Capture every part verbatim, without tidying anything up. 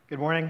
Good morning.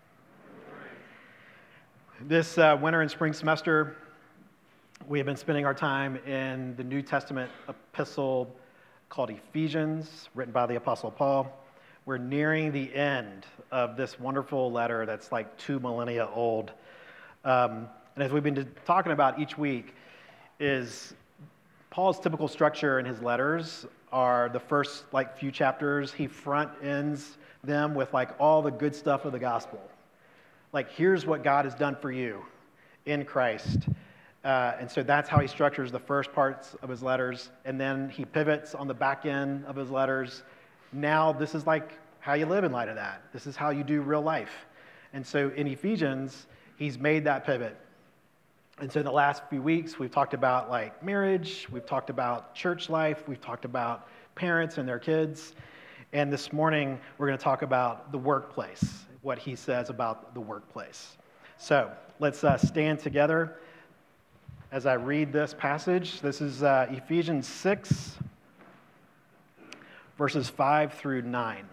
This uh, winter and spring semester, we have been spending our time in the New Testament epistle called Ephesians, written by the Apostle Paul. We're nearing the end of this wonderful letter that's like two millennia old. Um, and as we've been talking about each week, is Paul's typical structure in his letters are the first like few chapters, he front ends them with like all the good stuff of the gospel. Like, here's what God has done for you in Christ. Uh, and so that's how he structures the first parts of his letters. And then he pivots on the back end of his letters. Now this is like how you live in light of that. This is how you do real life. And so in Ephesians, he's made that pivot. And so in the last few weeks, we've talked about like marriage, we've talked about church life, we've talked about parents and their kids. And this morning, we're going to talk about the workplace, what he says about the workplace. So let's uh, stand together as I read this passage. This is uh, Ephesians six, verses five through nine.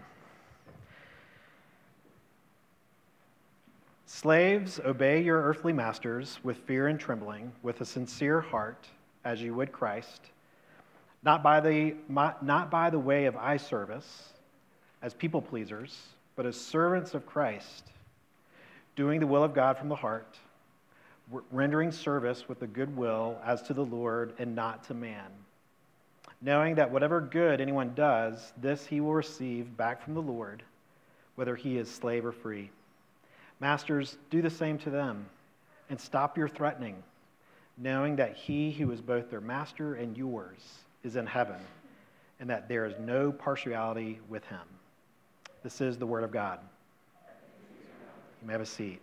Slaves, obey your earthly masters with fear and trembling, with a sincere heart, as you would Christ, not by the, not by the way of eye service, as people pleasers, but as servants of Christ, doing the will of God from the heart, rendering service with a good will as to the Lord and not to man, knowing that whatever good anyone does, this he will receive back from the Lord, whether he is slave or free. Masters, do the same to them, and stop your threatening, knowing that he who is both their master and yours is in heaven, and that there is no partiality with him. This is the word of God. You may have a seat.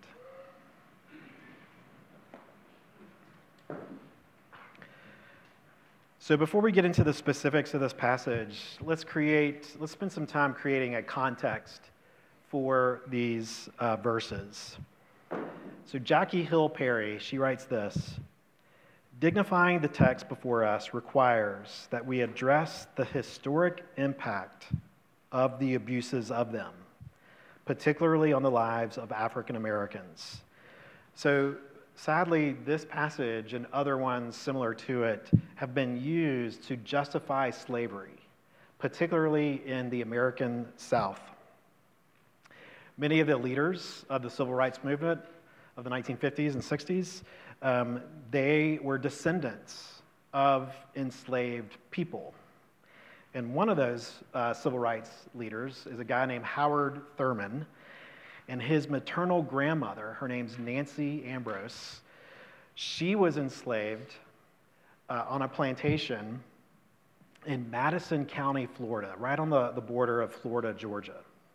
So before we get into the specifics of this passage, let's create, let's spend some time creating a context for these uh, verses. So Jackie Hill Perry, she writes this: dignifying the text before us requires that we address the historic impact of the abuses of them, particularly on the lives of African Americans. So sadly, this passage and other ones similar to it have been used to justify slavery, particularly in the American South. Many of the leaders of the civil rights movement of the nineteen fifties and sixties, um, they were descendants of enslaved people. And one of those uh, civil rights leaders is a guy named Howard Thurman, and his maternal grandmother, her name's Nancy Ambrose, she was enslaved uh, on a plantation in Madison County, Florida, right on the, the border of Florida, Georgia.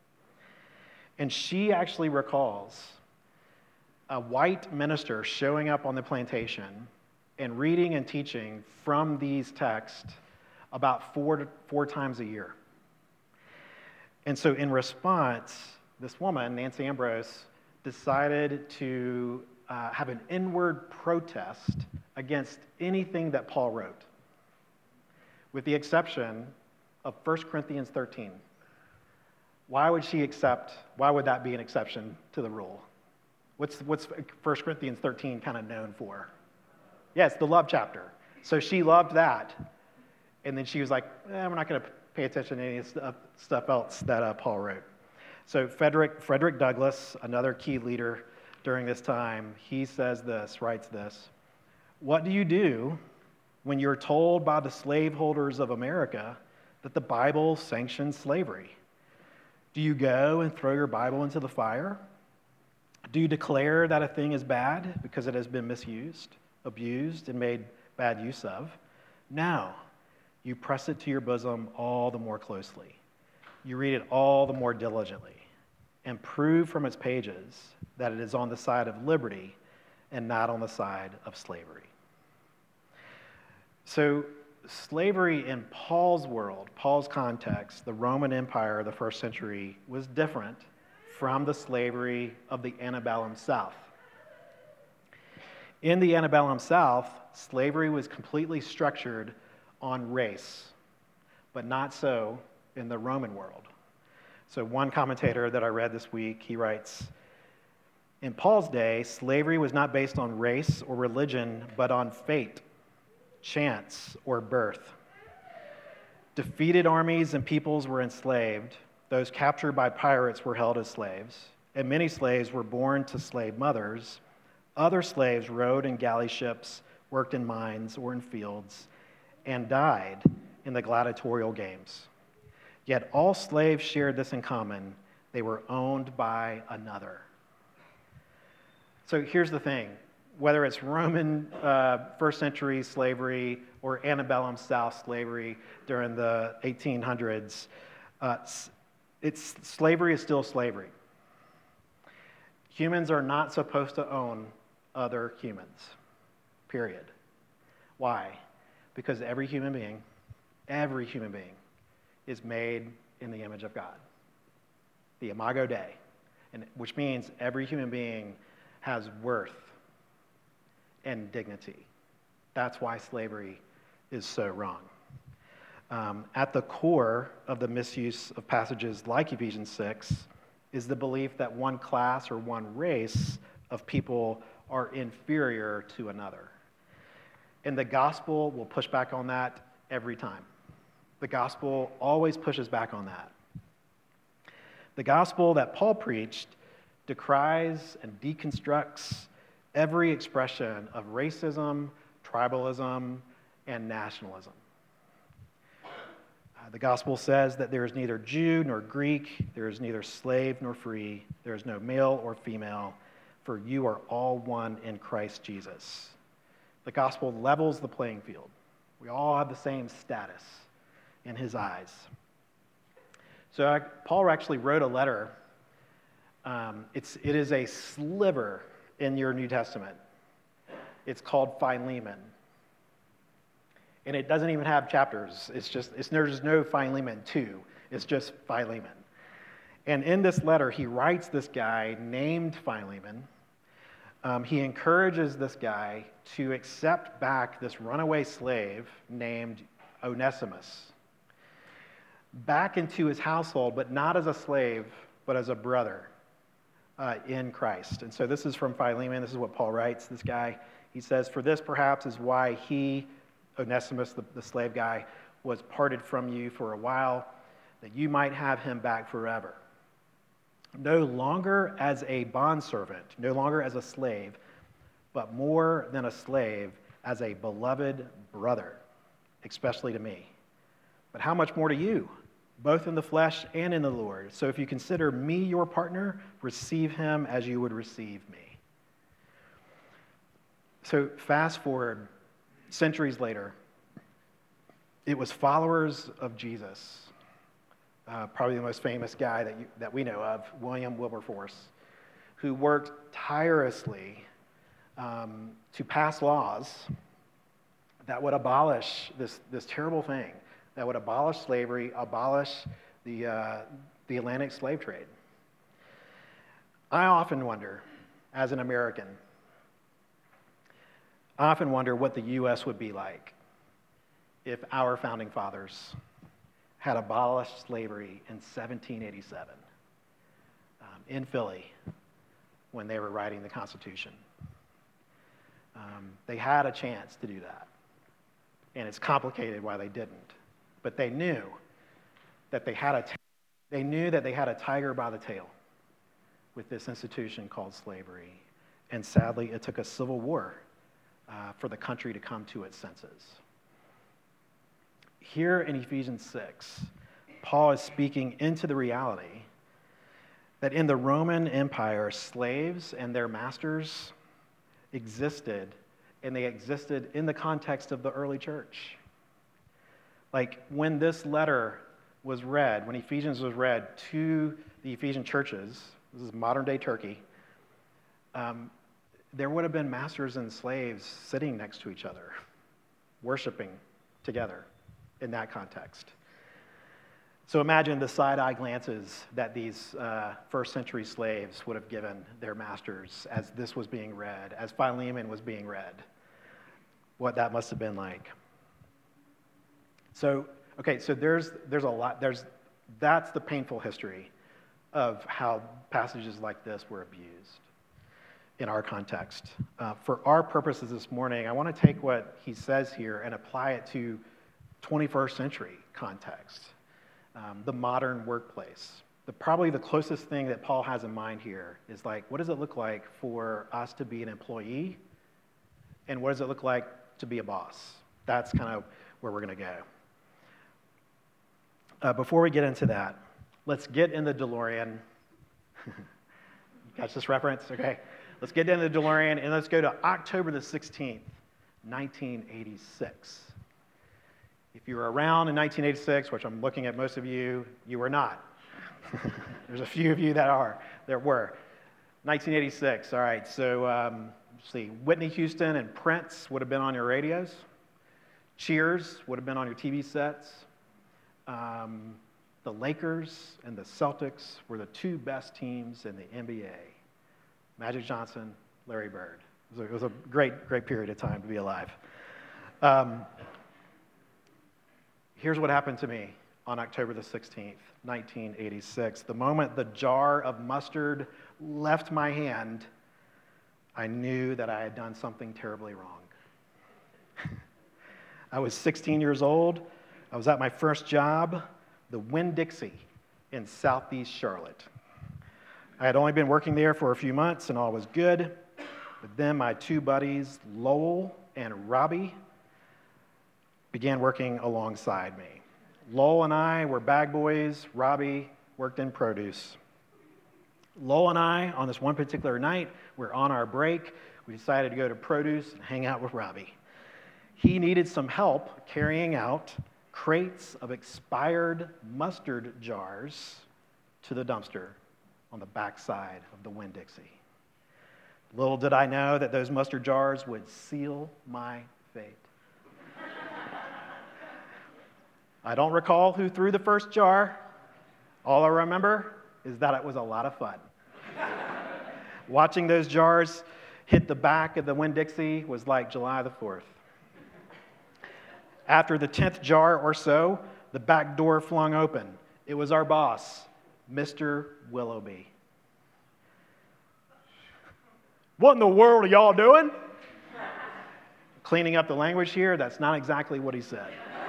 And she actually recalls a white minister showing up on the plantation and reading and teaching from these texts about four, four times a year. And so in response, this woman, Nancy Ambrose, decided to uh, have an inward protest against anything that Paul wrote, with the exception of First Corinthians thirteen. Why would she accept, why would that be an exception to the rule? What's, what's First Corinthians thirteen kind of known for? Yes, the love chapter. So she loved that. And then she was like, eh, we're not going to pay attention to any stuff, stuff else that uh, Paul wrote. So Frederick, Frederick Douglass, another key leader during this time, he says this, writes this: what do you do when you're told by the slaveholders of America that the Bible sanctions slavery? Do you go and throw your Bible into the fire? Do you declare that a thing is bad because it has been misused, abused, and made bad use of? No. You press it to your bosom all the more closely. You read it all the more diligently, and prove from its pages that it is on the side of liberty and not on the side of slavery. So slavery in Paul's world, Paul's context, the Roman Empire of the first century, was different from the slavery of the antebellum South. In the antebellum South, slavery was completely structured on race, but not so in the Roman world. So one commentator that I read this week, he writes, in Paul's day, slavery was not based on race or religion, but on fate, chance, or birth. Defeated armies and peoples were enslaved. Those captured by pirates were held as slaves, and many slaves were born to slave mothers. Other slaves rowed in galley ships, worked in mines or in fields, and died in the gladiatorial games. Yet all slaves shared this in common: they were owned by another. So here's the thing. Whether it's Roman uh, first century slavery or antebellum South slavery during the eighteen hundreds, uh, it's, slavery is still slavery. Humans are not supposed to own other humans, period. Why? Because every human being, every human being is made in the image of God, the Imago Dei, and, which means every human being has worth and dignity. That's why slavery is so wrong. Um, at the core of the misuse of passages like Ephesians six is the belief that one class or one race of people are inferior to another. And the gospel will push back on that every time. The gospel always pushes back on that. The gospel that Paul preached decries and deconstructs every expression of racism, tribalism, and nationalism. Uh, the gospel says that there is neither Jew nor Greek, there is neither slave nor free, there is no male or female, for you are all one in Christ Jesus. The gospel levels the playing field. We all have the same status in his eyes. So I, Paul actually wrote a letter. Um, it's, it is a sliver in your New Testament. It's called Philemon. And it doesn't even have chapters. It's just, it's, there's no Philemon two. It's just Philemon. And in this letter, he writes this guy named Philemon. Um, he encourages this guy to accept back this runaway slave named Onesimus back into his household, but not as a slave, but as a brother uh, in Christ. And so this is from Philemon. This is what Paul writes. This guy, he says, "For this perhaps is why he, Onesimus, the, the slave guy, was parted from you for a while, that you might have him back forever. No longer as a bondservant, no longer as a slave, but more than a slave, as a beloved brother, especially to me. But how much more to you, both in the flesh and in the Lord? So if you consider me your partner, receive him as you would receive me." So fast forward centuries later, it was followers of Jesus, uh, probably the most famous guy that, you, that we know of, William Wilberforce, who worked tirelessly um, to pass laws that would abolish this, this terrible thing, that would abolish slavery, abolish the, uh, the Atlantic slave trade. I often wonder, as an American, I often wonder what the U S would be like if our founding fathers had abolished slavery in seventeen eighty-seven um, in Philly when they were writing the Constitution. Um, they had a chance to do that, and it's complicated why they didn't. But they knew that they had a t- they knew that they had a tiger by the tail with this institution called slavery, and sadly, it took a civil war uh, for the country to come to its senses. Here in Ephesians six, Paul is speaking into the reality that in the Roman Empire, slaves and their masters existed, and they existed in the context of the early church. Like when this letter was read, when Ephesians was read to the Ephesian churches, this is modern day Turkey, um, there would have been masters and slaves sitting next to each other, worshiping together in that context. So imagine the side-eye glances that these uh, first century slaves would have given their masters as this was being read, as Philemon was being read, what that must have been like. So, okay, so there's there's a lot, there's that's the painful history. of how passages like this were abused in our context. Uh, for our purposes this morning, I want to take what he says here and apply it to twenty-first century context, um, the modern workplace. The, probably the closest thing that Paul has in mind here is like, what does it look like for us to be an employee? And what does it look like to be a boss? That's kind of where we're going to go. Uh, before we get into that, let's get in the DeLorean. You catch this reference? Okay. Let's get in the DeLorean and let's go to October the sixteenth, nineteen eighty-six. If you were around in nineteen eighty-six, which I'm looking at most of you, you were not. There's a few of you that are. There were. nineteen eighty-six, all right. So, um, let's see. Whitney Houston and Prince would have been on your radios. Cheers would have been on your T V sets. Um, the Lakers and the Celtics were the two best teams in the N B A. Magic Johnson, Larry Bird. It was a, it was a great, great period of time to be alive. Um, here's what happened to me on October the sixteenth, nineteen eighty-six. The moment the jar of mustard left my hand, I knew that I had done something terribly wrong. I was sixteen years old. I was at my first job, the Winn-Dixie in Southeast Charlotte. I had only been working there for a few months and all was good. But then my two buddies, Lowell and Robbie, began working alongside me. Lowell and I were bag boys. Robbie worked in produce. Lowell and I, on this one particular night, we're on our break. We decided to go to produce and hang out with Robbie. He needed some help carrying out crates of expired mustard jars to the dumpster on the backside of the Winn-Dixie. Little did I know that those mustard jars would seal my fate. I don't recall who threw the first jar. All I remember is that it was a lot of fun. Watching those jars hit the back of the Winn-Dixie was like July the fourth. After the tenth jar or so, the back door flung open. It was our boss, Mister Willoughby. What in the world are y'all doing? Cleaning up the language here, that's not exactly what he said.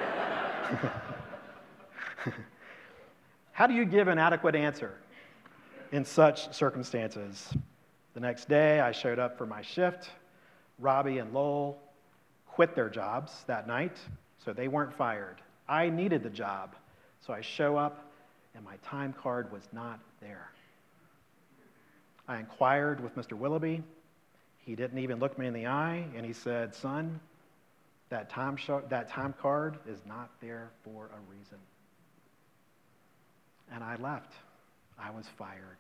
How do you give an adequate answer in such circumstances? The next day, I showed up for my shift. Robbie and Lowell quit their jobs that night, so they weren't fired. I needed the job, so I show up, and my time card was not there. I inquired with Mister Willoughby. He didn't even look me in the eye, and he said, "Son, that time, sh- that time card is not there for a reason." And I left. I was fired.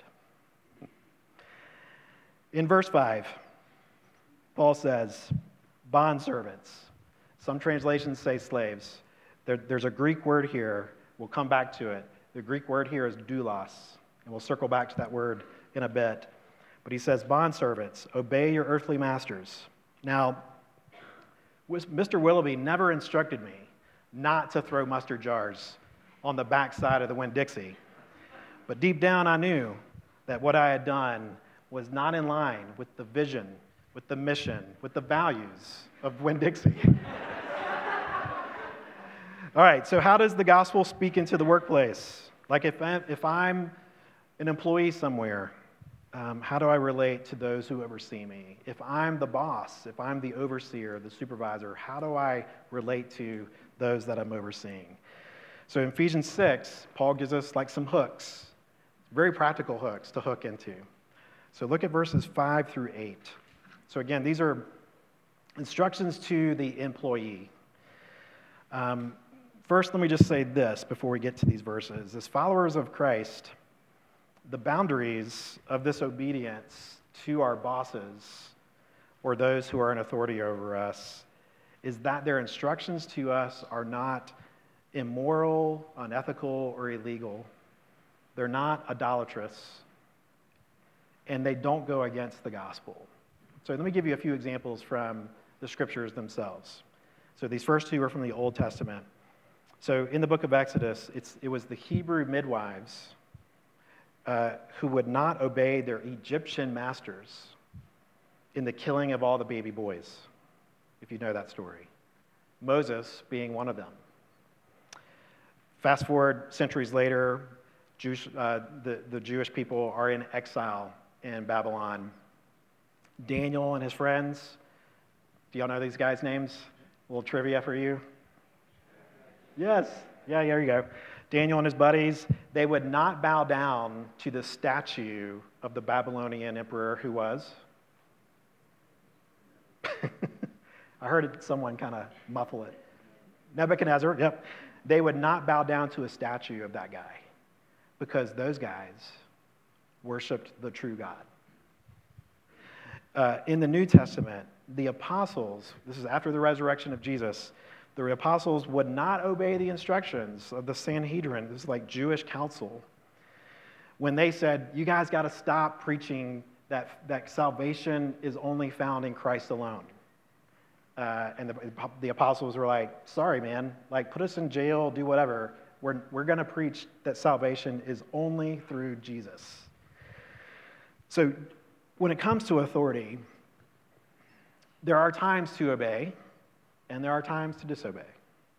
In verse five, Paul says, bondservants. Some translations say slaves. There, there's a Greek word here. We'll come back to it. The Greek word here is doulos, and we'll circle back to that word in a bit. But he says, bondservants, obey your earthly masters. Now, Mister Willoughby never instructed me not to throw mustard jars on the backside of the Winn-Dixie. But deep down, I knew that what I had done was not in line with the vision, with the mission, with the values of Winn-Dixie. All right, so how does the gospel speak into the workplace? Like if, I, if I'm an employee somewhere, um, how do I relate to those who oversee me? If I'm the boss, if I'm the overseer, the supervisor, how do I relate to those that I'm overseeing? So in Ephesians six, Paul gives us like some hooks, very practical hooks to hook into. So look at verses five through eight. So again, these are instructions to the employee. Um, first, let me just say this before we get to these verses. As followers of Christ, the boundaries of this obedience to our bosses or those who are in authority over us is that their instructions to us are not immoral, unethical, or illegal. They're not idolatrous, and they don't go against the gospel. So let me give you a few examples from the scriptures themselves. So these first two are from the Old Testament. So in the book of Exodus, it's, it was the Hebrew midwives uh, who would not obey their Egyptian masters in the killing of all the baby boys, if you know that story. Moses being one of them. Fast forward centuries later, Jewish, uh, the, the Jewish people are in exile in Babylon. Daniel and his friends, do y'all know these guys' names? A little trivia for you. Yes, yeah, there you go. Daniel and his buddies, they would not bow down to the statue of the Babylonian emperor who was. I heard someone kind of muffle it. Nebuchadnezzar, yep. They would not bow down to a statue of that guy because those guys worshiped the true God. Uh, in the New Testament, the apostles, this is after the resurrection of Jesus, the apostles would not obey the instructions of the Sanhedrin, this is like Jewish council, when they said, you guys got to stop preaching that, that salvation is only found in Christ alone. Uh, and the, the apostles were like, sorry, man, like put us in jail, do whatever. We're, we're going to preach that salvation is only through Jesus. So when it comes to authority, there are times to obey, and there are times to disobey.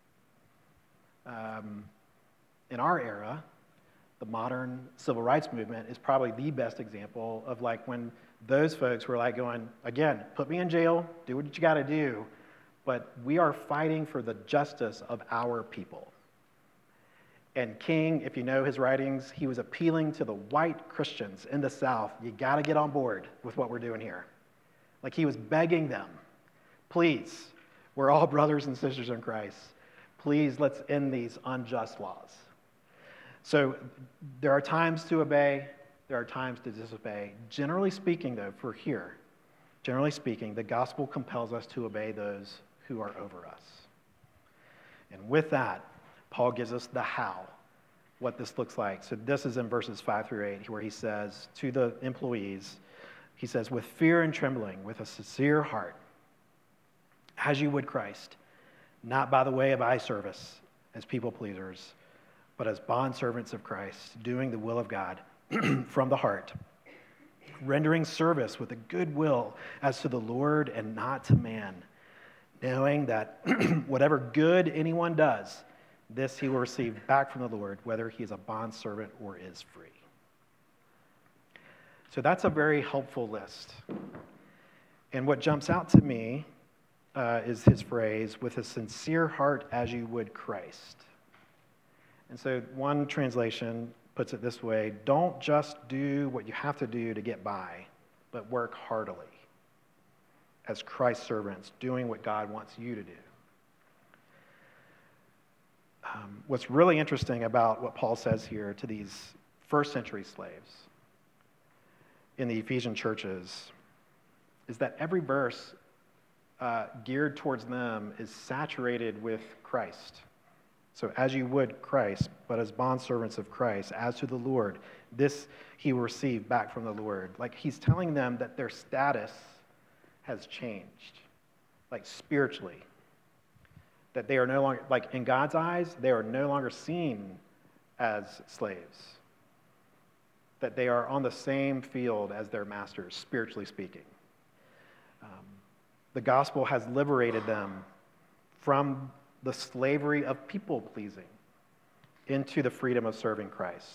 Um, in our era, the modern civil rights movement is probably the best example of like when those folks were like going, again, put me in jail, do what you got to do, but we are fighting for the justice of our people. And King, if you know his writings, he was appealing to the white Christians in the South, you got to get on board with what we're doing here. Like he was begging them, please, we're all brothers and sisters in Christ. Please, let's end these unjust laws. So there are times to obey, there are times to disobey. Generally speaking, though, for here, generally speaking, the gospel compels us to obey those who are over us. And with that, Paul gives us the how, what this looks like. So this is in verses five through eight, where he says to the employees, he says, with fear and trembling, with a sincere heart, as you would Christ, not by the way of eye service as people pleasers, but as bondservants of Christ, doing the will of God from the heart, rendering service with a good will as to the Lord and not to man, knowing that whatever good anyone does, this he will receive back from the Lord, whether he is a bondservant or is free. So that's a very helpful list. And what jumps out to me uh, is his phrase, with a sincere heart as you would Christ. And so one translation puts it this way, don't just do what you have to do to get by, but work heartily as Christ's servants, doing what God wants you to do. Um, what's really interesting about what Paul says here to these first century slaves in the Ephesian churches is that every verse uh, geared towards them is saturated with Christ. So as you would Christ, but as bondservants of Christ, as to the Lord, this he will receive back from the Lord. Like he's telling them that their status has changed, like spiritually. That they are no longer, like in God's eyes, they are no longer seen as slaves. That they are on the same field as their masters, spiritually speaking. Um, the gospel has liberated them from the slavery of people-pleasing into the freedom of serving Christ.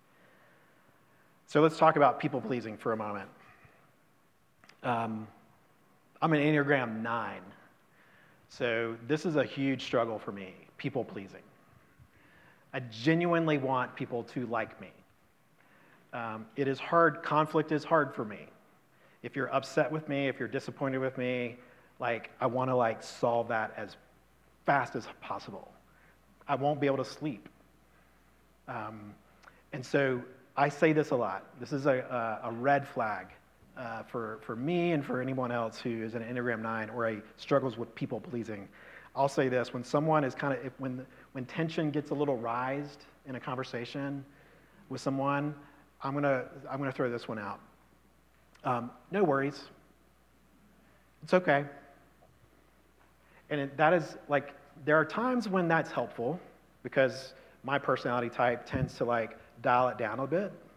So let's talk about people-pleasing for a moment. Um, I'm an Enneagram nine. So this is a huge struggle for me, people-pleasing. I genuinely want people to like me. Um, it is hard, conflict is hard for me. If you're upset with me, if you're disappointed with me, like I want to like solve that as fast as possible. I won't be able to sleep. Um, and so I say this a lot. This is a, a, a red flag uh, for, for me and for anyone else who is an Enneagram nine or a struggles with people pleasing. I'll say this, when someone is kind of, if, when, when tension gets a little rised in a conversation with someone, I'm gonna, I'm gonna throw this one out. Um, no worries. It's okay. And it, that is like, there are times when that's helpful because my personality type tends to like dial it down a bit.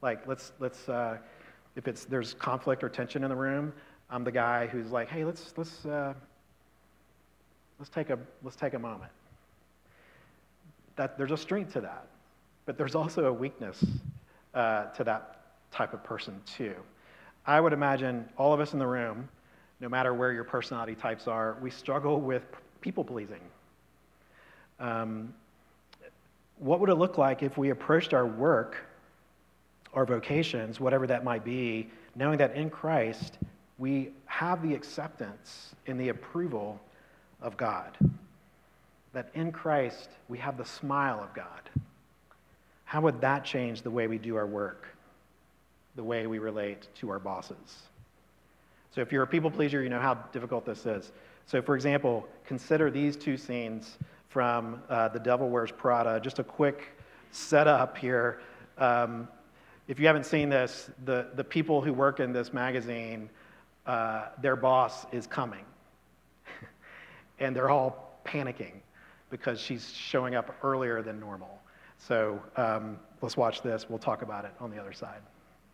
Like, let's, let's uh, if it's, there's conflict or tension in the room, I'm the guy who's like, hey, let's, let's, uh, let's, take a, let's take a moment. That, there's a strength to that, but there's also a weakness uh, to that type of person too. I would imagine all of us in the room, no matter where your personality types are, we struggle with people pleasing. Um, what would it look like if we approached our work, our vocations, whatever that might be, knowing that in Christ we have the acceptance and the approval of God? That in Christ we have the smile of God. How would that change the way we do our work, the way we relate to our bosses? So if you're a people pleaser, you know how difficult this is. So for example, consider these two scenes from uh, The Devil Wears Prada. Just a quick setup here. Um, if you haven't seen this, the, the people who work in this magazine, uh, their boss is coming. And they're all panicking because she's showing up earlier than normal. So um, let's watch this. We'll talk about it on the other side.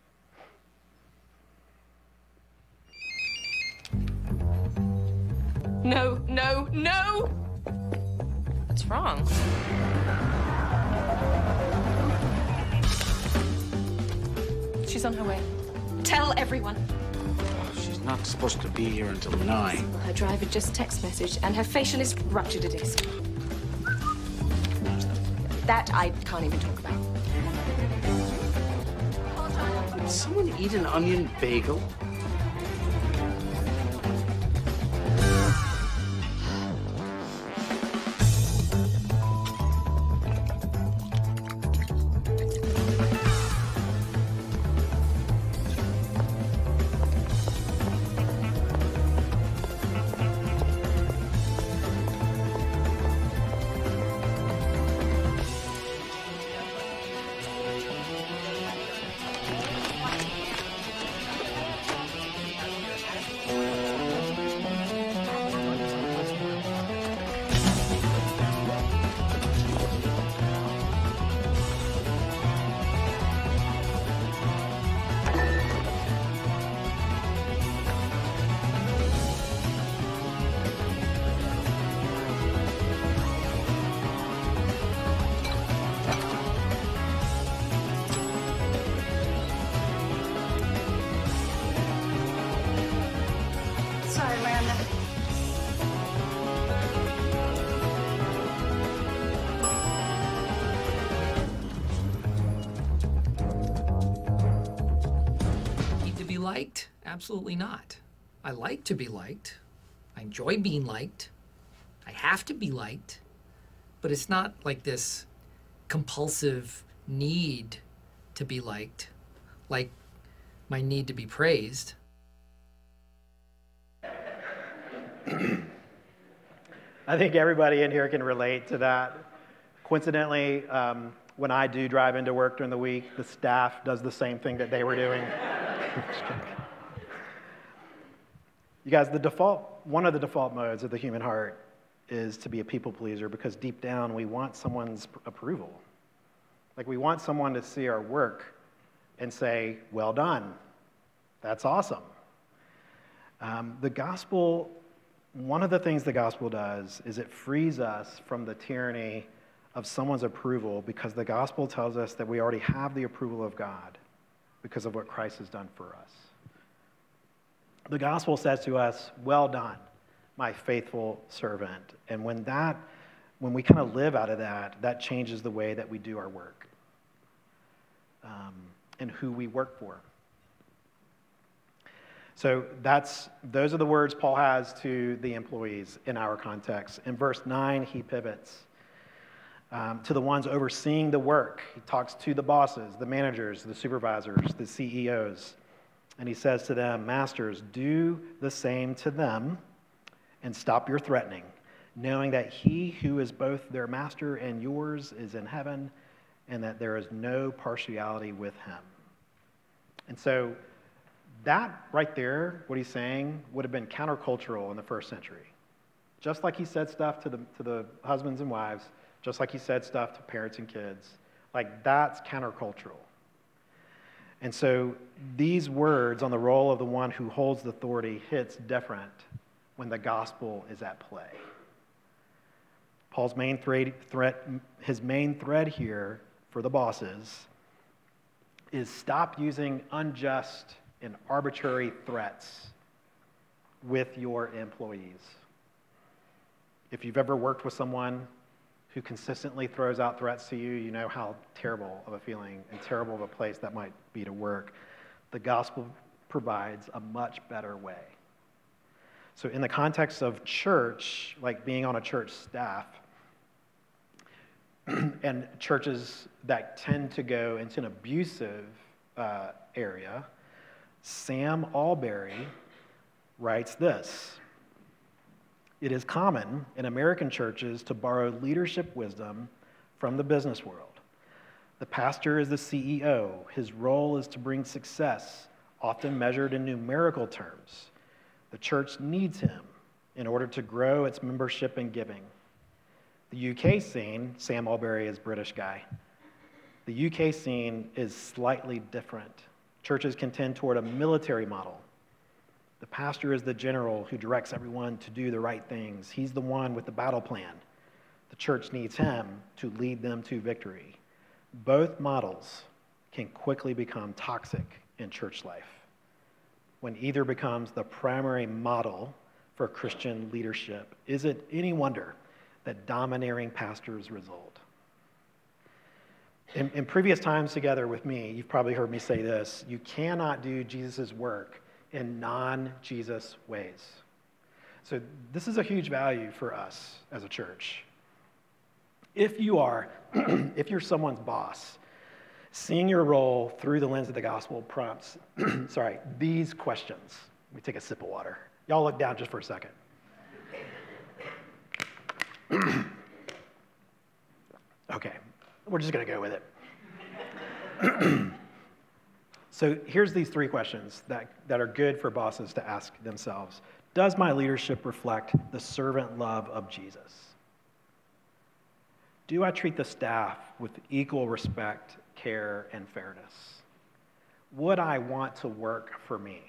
No, no, no! What's wrong? She's on her way. Tell everyone. She's not supposed to be here until nine. Her driver just text messaged, and her facialist ruptured a disc. That I can't even talk about. Did someone eat an onion bagel? Sorry, Miranda. Need to be liked? Absolutely not. I like to be liked. I enjoy being liked. I have to be liked. But it's not like this compulsive need to be liked, like my need to be praised. I think everybody in here can relate to that. Coincidentally, um, when I do drive into work during the week, the staff does the same thing that they were doing. You guys, the default, one of the default modes of the human heart is to be a people pleaser, because deep down we want someone's approval. Like, we want someone to see our work and say, well done, that's awesome. Um, the gospel, one of the things the gospel does is it frees us from the tyranny of someone's approval, because the gospel tells us that we already have the approval of God because of what Christ has done for us. The gospel says to us, well done, my faithful servant. And when that, when we kind of live out of that, that changes the way that we do our work um, and who we work for. So that's, those are the words Paul has to the employees in our context. In verse nine, he pivots um, to the ones overseeing the work. He talks to the bosses, the managers, the supervisors, the C E Os. And he says to them, masters, do the same to them and stop your threatening, knowing that he who is both their master and yours is in heaven, and that there is no partiality with him. And so that right there, what he's saying, would have been countercultural in the first century. Just like he said stuff to the, to the husbands and wives, just like he said stuff to parents and kids. Like, that's countercultural. And so these words on the role of the one who holds the authority hits different when the gospel is at play. Paul's main thread, threat, his main thread here for the bosses is stop using unjust and arbitrary threats with your employees. If you've ever worked with someone who consistently throws out threats to you, you know how terrible of a feeling and terrible of a place that might be to work. The gospel provides a much better way. So in the context of church, like being on a church staff, and churches that tend to go into an abusive uh, area, Sam Allberry writes this: "It is common in American churches to borrow leadership wisdom from the business world. The pastor is the C E O. His role is to bring success, often measured in numerical terms. The church needs him in order to grow its membership and giving. The U K scene," Sam Allberry is a British guy, "the U K scene is slightly different. Churches can tend toward a military model. The pastor is the general who directs everyone to do the right things. He's the one with the battle plan. The church needs him to lead them to victory. Both models can quickly become toxic in church life when either becomes the primary model for Christian leadership. Is it any wonder that domineering pastors result?" In, in previous times together with me, you've probably heard me say this: you cannot do Jesus' work in non-Jesus ways. So this is a huge value for us as a church. If you are, if you're someone's boss, seeing your role through the lens of the gospel prompts, sorry, these questions. Let me take a sip of water. Y'all look down just for a second. Okay, we're just going to go with it. So here's these three questions that, that are good for bosses to ask themselves. Does my leadership reflect the servant love of Jesus? Do I treat the staff with equal respect, care, and fairness? Would I want to work for me?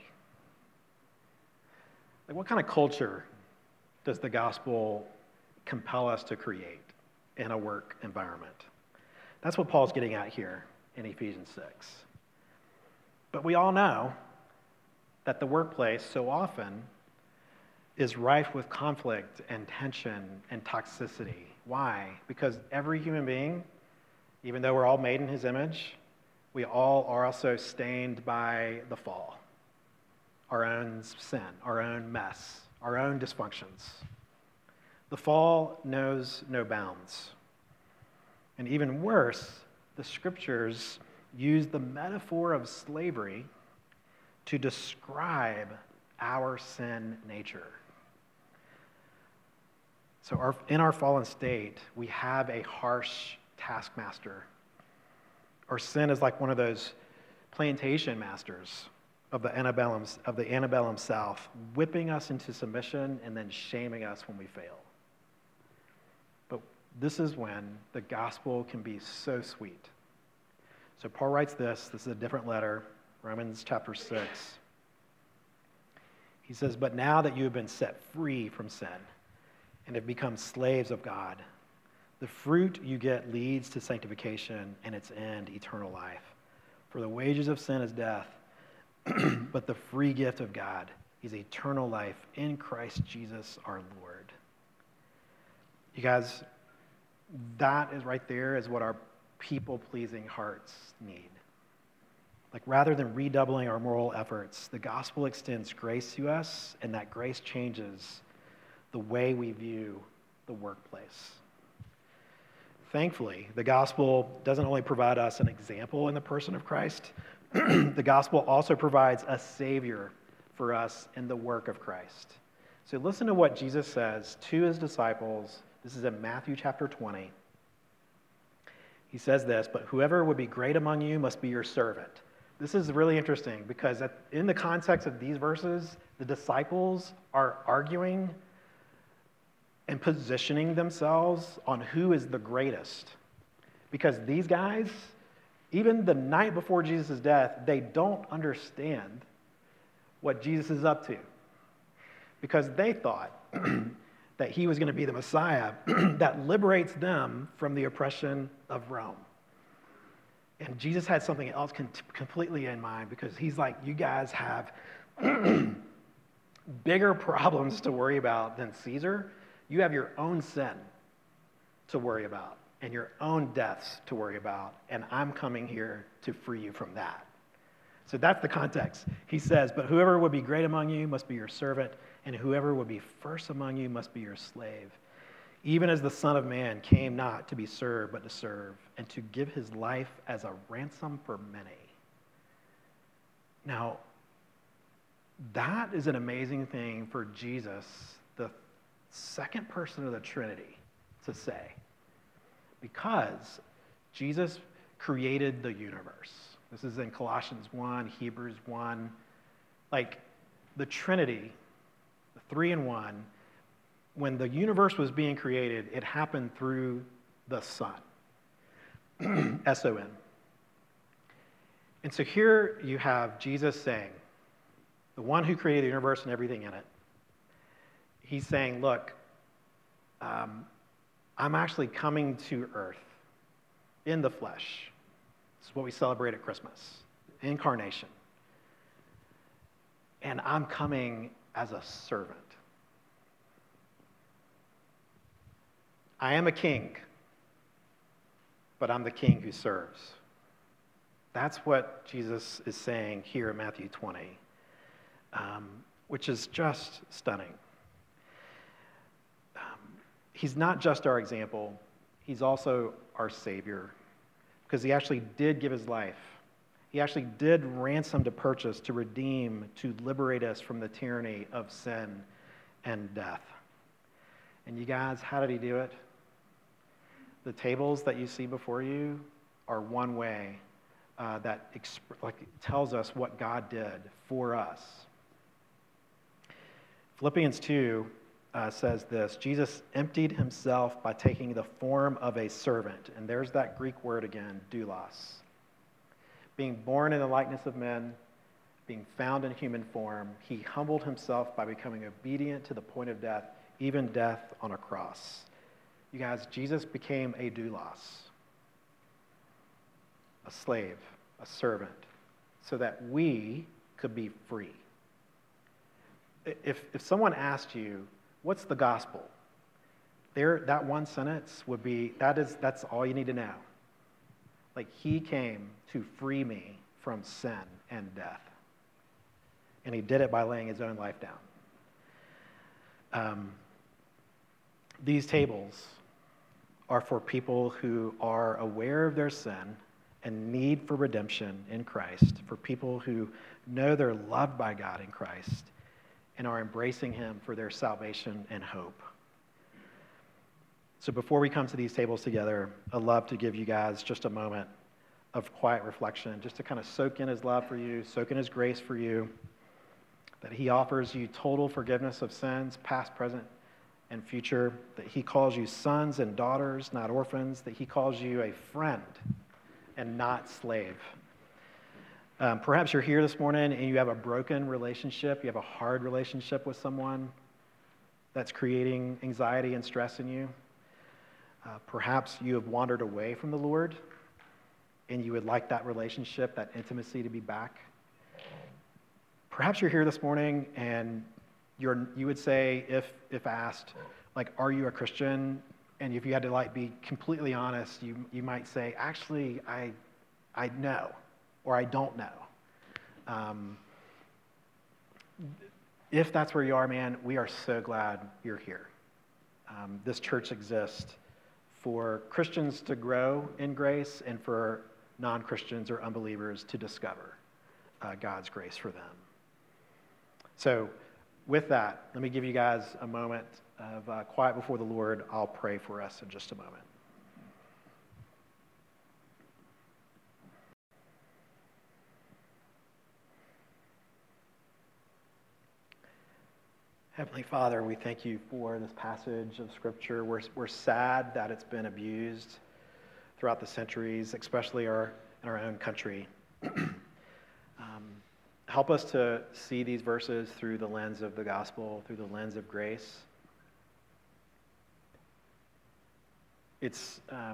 Like, what kind of culture does the gospel compel us to create in a work environment? That's what Paul's getting at here in Ephesians six. But we all know that the workplace so often is rife with conflict and tension and toxicity. Why? Because every human being, even though we're all made in his image, we all are also stained by the fall, our own sin, our own mess, our own dysfunctions. The fall knows no bounds. And even worse, the scriptures use the metaphor of slavery to describe our sin nature. So our, in our fallen state, we have a harsh taskmaster. Our sin is like one of those plantation masters of the antebellum, of the antebellum South, whipping us into submission and then shaming us when we fail. But this is when the gospel can be so sweet. So Paul writes this. This is a different letter, Romans chapter six. He says, "But now that you have been set free from sin and have become slaves of God, the fruit you get leads to sanctification and its end, eternal life. For the wages of sin is death, but the free gift of God is eternal life in Christ Jesus our Lord." You guys, that is right there is what our people-pleasing hearts need. Like, rather than redoubling our moral efforts, the gospel extends grace to us, and that grace changes the way we view the workplace. Thankfully, the gospel doesn't only provide us an example in the person of Christ, the gospel also provides a savior for us in the work of Christ. So listen to what Jesus says to his disciples. This is in Matthew chapter twenty. He says this, "But whoever would be great among you must be your servant." This is really interesting because in the context of these verses, the disciples are arguing and positioning themselves on who is the greatest. Because these guys, Even the night before Jesus' death, they don't understand what Jesus is up to because they thought that he was going to be the Messiah that liberates them from the oppression of Rome. And Jesus had something else con- completely in mind because he's like, you guys have bigger problems to worry about than Caesar. You have your own sin to worry about and your own deaths to worry about, and I'm coming here to free you from that. So that's the context. He says, but whoever would be great among you must be your servant, and whoever would be first among you must be your slave. Even as the Son of Man came not to be served, but to serve, and to give his life as a ransom for many. Now, that is an amazing thing for Jesus, the second person of the Trinity, to say. Because Jesus created the universe. This is in Colossians one, Hebrews one. Like the Trinity, the three in one, when the universe was being created, it happened through the Son, S O N. And so here you have Jesus saying, the one who created the universe and everything in it, he's saying, look, um, I'm actually coming to earth in the flesh. This is what we celebrate at Christmas, incarnation. And I'm coming as a servant. I am a king, but I'm the king who serves. That's what Jesus is saying here in Matthew twenty, um, which is just stunning. Um, he's not just our example, he's also our Savior, because he actually did give his life. He actually did ransom to purchase, to redeem, to liberate us from the tyranny of sin and death. And you guys, how did he do it? The tables that you see before you are one way uh, that exp- like tells us what God did for us. Philippians two uh, says this, Jesus emptied himself by taking the form of a servant. And there's that Greek word again, doulos. Being born in the likeness of men, being found in human form, he humbled himself by becoming obedient to the point of death, even death on a cross. You guys, Jesus became a doulos, a slave, a servant, so that we could be free. If, if someone asked you, what's the gospel? There, that one sentence would be, that is, that's all you need to know. Like, he came to free me from sin and death. And he did it by laying his own life down. Um, these tables are for people who are aware of their sin and need for redemption in Christ, for people who know they're loved by God in Christ and are embracing him for their salvation and hope. So before we come to these tables together, I'd love to give you guys just a moment of quiet reflection, just to kind of soak in his love for you, soak in his grace for you, that he offers you total forgiveness of sins, past, present, and future, that he calls you sons and daughters, not orphans, that he calls you a friend and not slave. Um, perhaps you're here this morning and you have a broken relationship, you have a hard relationship with someone that's creating anxiety and stress in you. Uh, perhaps you have wandered away from the Lord and you would like that relationship, that intimacy to be back. Perhaps you're here this morning and you're, you would say, if, if asked, like, are you a Christian? And if you had to like be completely honest, you, you might say, actually, I, I know, or I don't know. Um, if that's where you are, man, we are so glad you're here. Um, this church exists for Christians to grow in grace and for non-Christians or unbelievers to discover uh, God's grace for them. So with that, let me give you guys a moment of uh, quiet before the Lord. I'll pray for us in just a moment. Heavenly Father, we thank you for this passage of Scripture. We're, we're sad that it's been abused throughout the centuries, especially our in our own country. um, help us to see these verses through the lens of the gospel, through the lens of grace. It's um,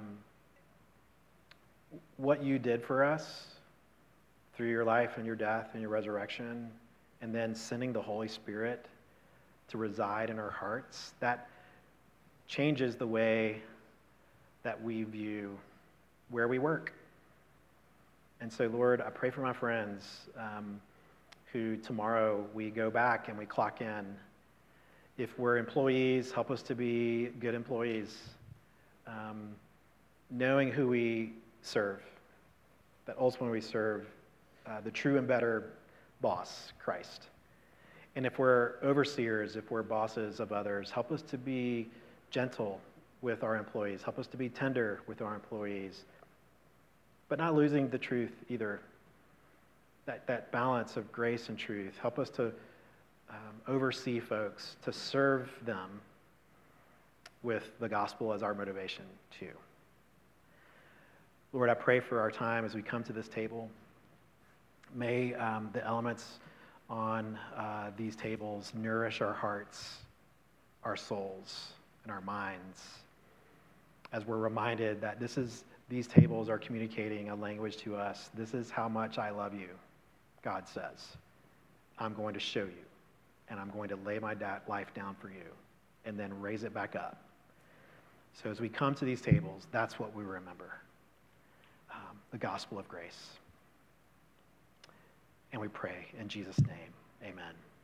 what you did for us through your life and your death and your resurrection, and then sending the Holy Spirit to reside in our hearts, that changes the way that we view where we work. And so, Lord, I pray for my friends um, who tomorrow we go back and we clock in. If we're employees, help us to be good employees, um, knowing who we serve, that ultimately we serve uh, the true and better boss, Christ. And if we're overseers, if we're bosses of others, help us to be gentle with our employees. Help us to be tender with our employees, but not losing the truth either. That, that balance of grace and truth. Help us to um, oversee folks, to serve them with the gospel as our motivation too. Lord, I pray for our time as we come to this table. May um, the elements on uh, these tables nourish our hearts, our souls, and our minds, as we're reminded that this is these tables are communicating a language to us. This is how much I love you, God says. I'm going to show you, and I'm going to lay my da- life down for you, and then raise it back up. So as we come to these tables, that's what we remember, um, the gospel of grace. And we pray in Jesus' name, amen.